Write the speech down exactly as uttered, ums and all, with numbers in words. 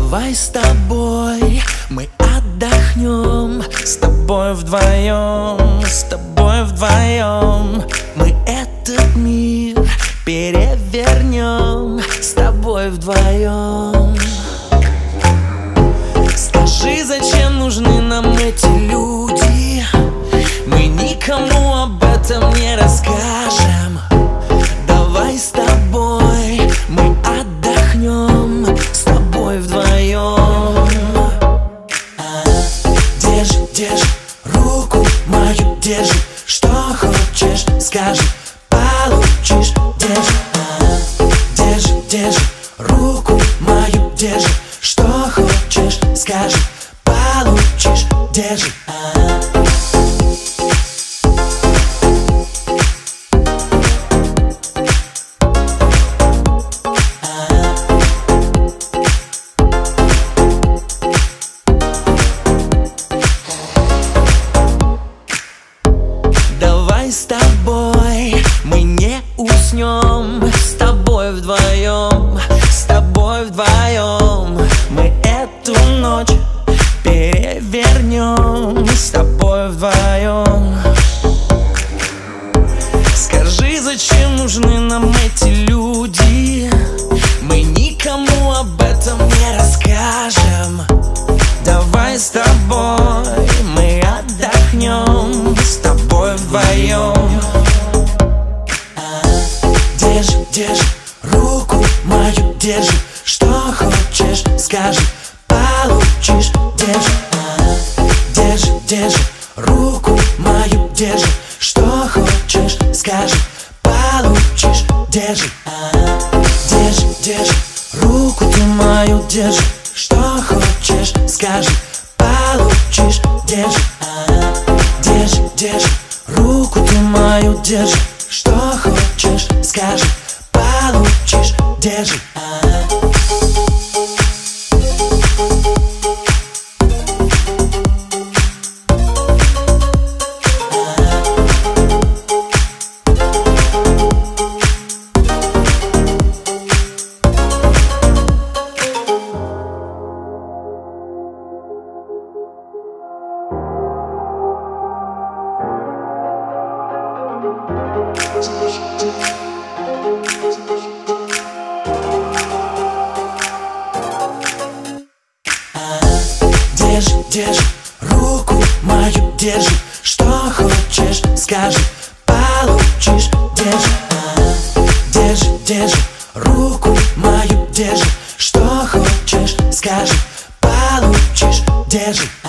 Давай с тобой мы отдохнем, с тобой вдвоем, с тобой вдвоем. Мы этот мир перевернем, с тобой вдвоем. Скажи, зачем нужны нам эти люди? Мы никому об этом не расскажем. Давай с тобой мы отдохнем, с тобой вдвоем. Держи, держи руку мою, держи, что хочешь, скажи, получишь. Держи, держи, держи руку мою, держи, что хочешь, скажи, получишь. Держи. Давай с тобой мы не уснем, с тобой вдвоем, с тобой вдвоем. Мы эту ночь перевернем, с тобой вдвоем. Скажи, зачем нужны нам эти люди? Мы никому об этом не расскажем. Давай с тобой мы отдохнем, с тобой вдвоем. Держи, держи руку мою, держи, что хочешь, скажи, получишь. Держи, держи, держи руку мою, держи, что хочешь, скажи, получишь. Держи, держи, держи руку ты мою, держи, что хочешь, скажи, получишь. Держи, держи, держи руку ты мою, держи, что хочешь, скажи, получишь. Держи. Держи, держи руку мою, держи, что хочешь, скажи, получишь. Держи, держи, держи руку мою, держи, что хочешь, скажи, получишь. Держи.